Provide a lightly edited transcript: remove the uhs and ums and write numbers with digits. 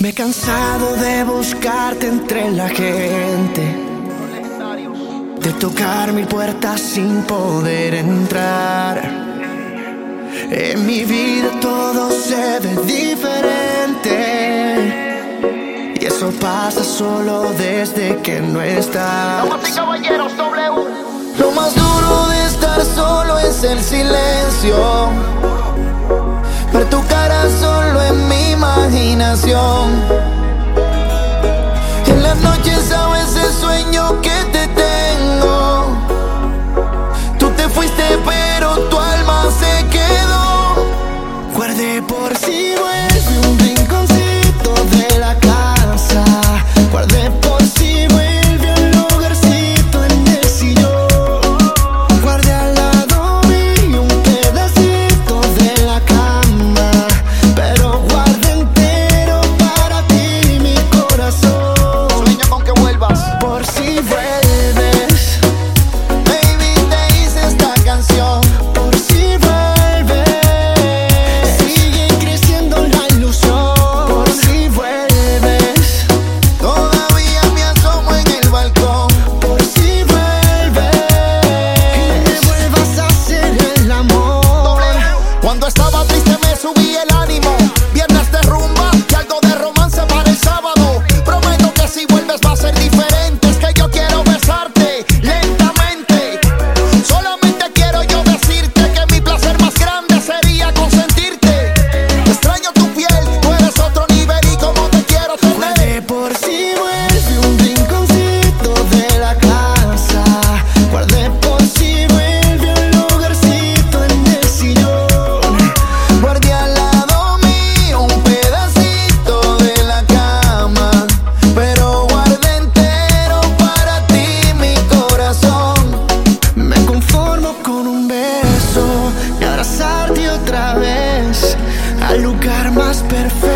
Me he cansado de buscarte entre la gente, de tocar mi puerta sin poder entrar. En mi vida todo se ve diferente, y eso pasa solo desde que no estás. Damas y caballeros, W. Lo más duro de estar solo es el silencio. Ver tu cara solo en mi imaginación. En las noches a veces sueño que te tengo. Tú te fuiste pero tu alma se quedó. Guardé por si vuelve un rinconcito de la casa. Guardé por si vuelve un lugarcito en el sillón. Guardé al lado mío un pedacito de la cama, pero guardé entero para ti mi corazón. Sueño con que vuelvas. Por si vuelves, Baby, te hice esta canción. por si vuelves, sigue creciendo la ilusión. Por si vuelves, Todavía me asomo en el balcón. por si vuelves, y me vuelvas a hacer el amor. Cuando estaba triste me subí el ánimo. Viernes de rumba y algo de romance para el sábado. Prometo que si vuelves va a ser diferente. Es que yo quiero besarte lentamente. Solamente quiero yo decirte que mi placer más grande sería consentirte. Extraño tu piel, tú eres otro nivel y como te quiero tener. Guardé por si vuelve un rinconcito de la casa. Guardé por si vuelve un lugarcito en el sillón. Guardé al lado mío un pedacito de la cama, pero guardé entero para ti mi corazón. Me conformo con un beso y abrazarte otra vez al lugar más perfecto.